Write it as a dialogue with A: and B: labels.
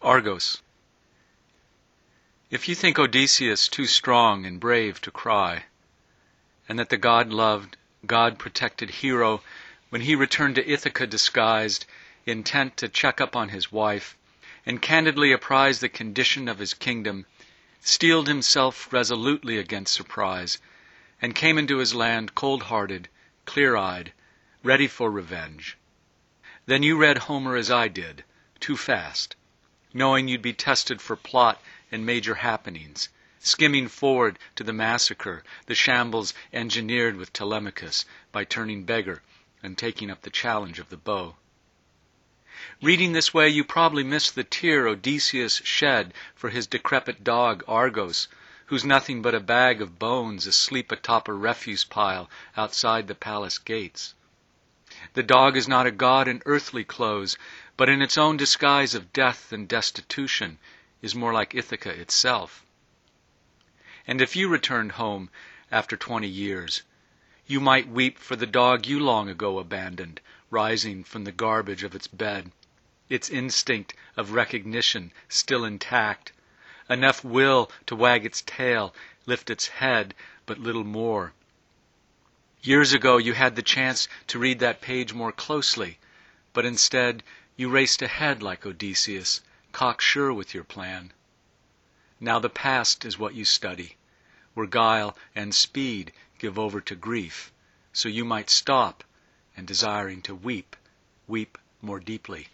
A: Argos. If you think Odysseus too strong and brave to cry, and that the God-loved, God-protected hero, when he returned to Ithaca disguised, intent to check up on his wife, and candidly apprise the condition of his kingdom, steeled himself resolutely against surprise, and came into his land cold-hearted, clear-eyed, ready for revenge, then you read Homer as I did, too fast, knowing you'd be tested for plot and major happenings, skimming forward to the massacre, the shambles engineered with Telemachus by turning beggar and taking up the challenge of the bow. Reading this way, you probably miss the tear Odysseus shed for his decrepit dog Argos, who's nothing but a bag of bones asleep atop a refuse pile outside the palace gates. The dog is not a god in earthly clothes, but in its own disguise of death and destitution is more like Ithaca itself. And if you returned home after 20 years, you might weep for the dog you long ago abandoned, rising from the garbage of its bed, its instinct of recognition still intact, enough will to wag its tail, lift its head, but little more. Years ago you had the chance to read that page more closely, but instead you raced ahead like Odysseus, cocksure with your plan. Now the past is what you study, where guile and speed give over to grief, so you might stop, and desiring to weep, weep more deeply.